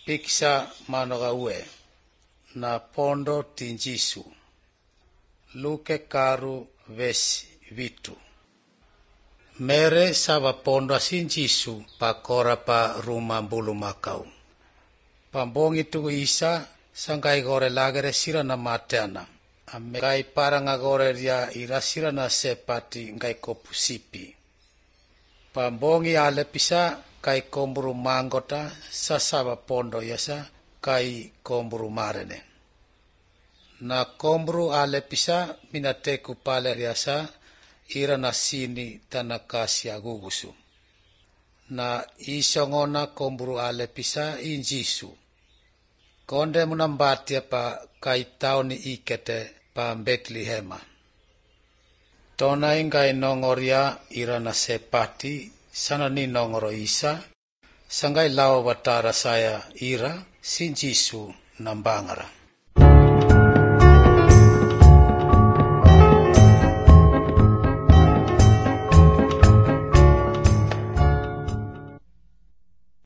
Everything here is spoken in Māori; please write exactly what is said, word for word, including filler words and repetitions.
piksa manoga ue na pondo tinjisu luke karu vesi vitu mere sava pondo asinjisu pa kora pa rumah bulu makau pambongi tu isa sangkai gore lagere sira na mateana amekai paranga gore ria ira sira na sepati ngai kopusipi pambongi ale pisa kai komburu mangota sasava pondo yasa kai komburu marene na komburu ale pisa minateku pale riasa ira na sini tanakasi agugusu na isongona komburu ale pisa injisu konde munambatia pa kai tauni ikete pa Betlehema tona ingai nongoria ira na sepati sana ni nongoro isa sangai lao watara saya ira sinjisu nambangara